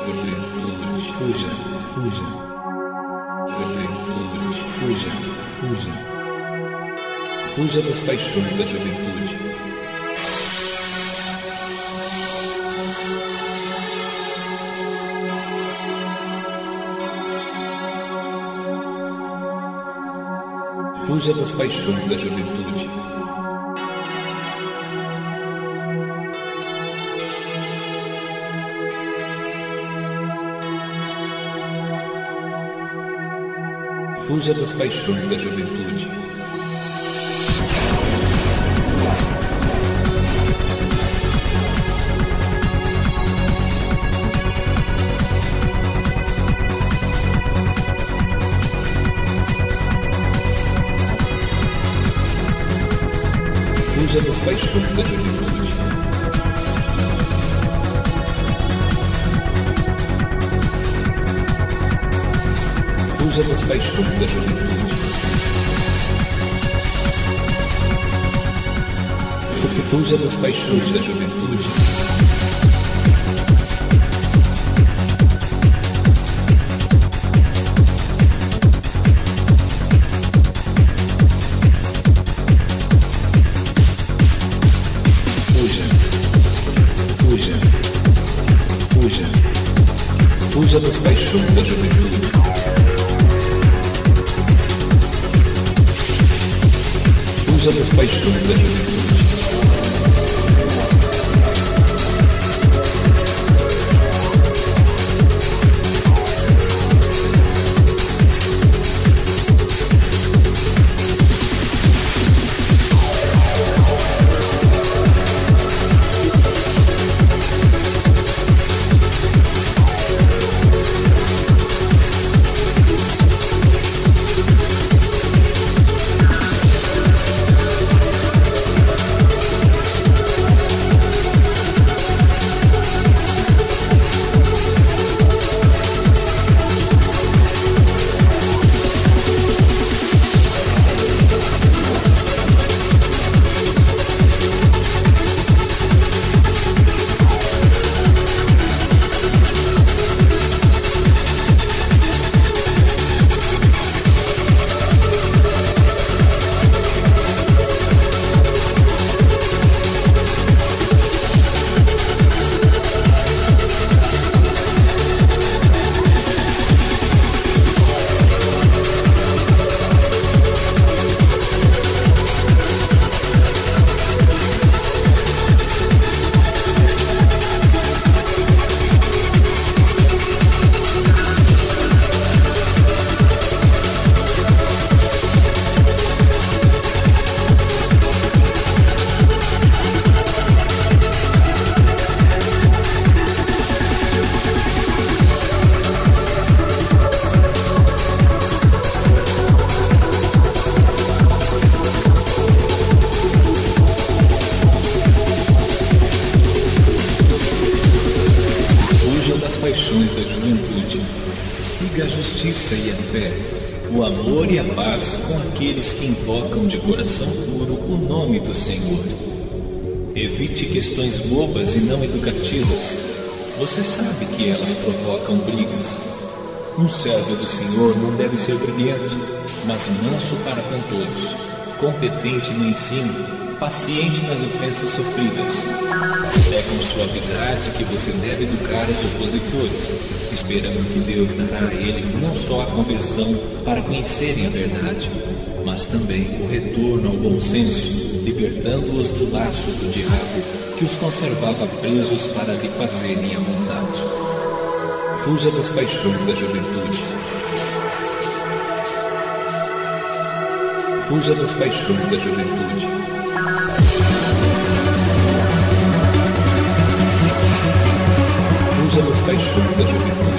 juventude. Fuja, fuja. Juventude. Fuja, fuja. Fuja das paixões da juventude. Fuja das paixões da juventude. Fuja das paixões da juventude. Fuja das paixões da juventude. Fuja das paixões da juventude. Fuja das paixões da juventude. Fuja das paixões da juventude. Fuja das paixões da juventude. Paixões da juventude. Siga a justiça e a fé, o amor e a paz com aqueles que invocam de coração puro o nome do Senhor. Evite questões bobas e não educativas. Você sabe que elas provocam brigas. Um servo do Senhor não deve ser briguento, mas manso para com todos, competente no ensino, paciente nas ofensas sofridas. É com suavidade que você deve educar os opositores, esperando que Deus dará a eles não só a conversão para conhecerem a verdade, mas também o retorno ao bom senso, libertando-os do laço do diabo que os conservava presos para lhe fazerem a vontade. Fuja das paixões da juventude. Fuja das paixões da juventude. Fuja das paixões da juventude.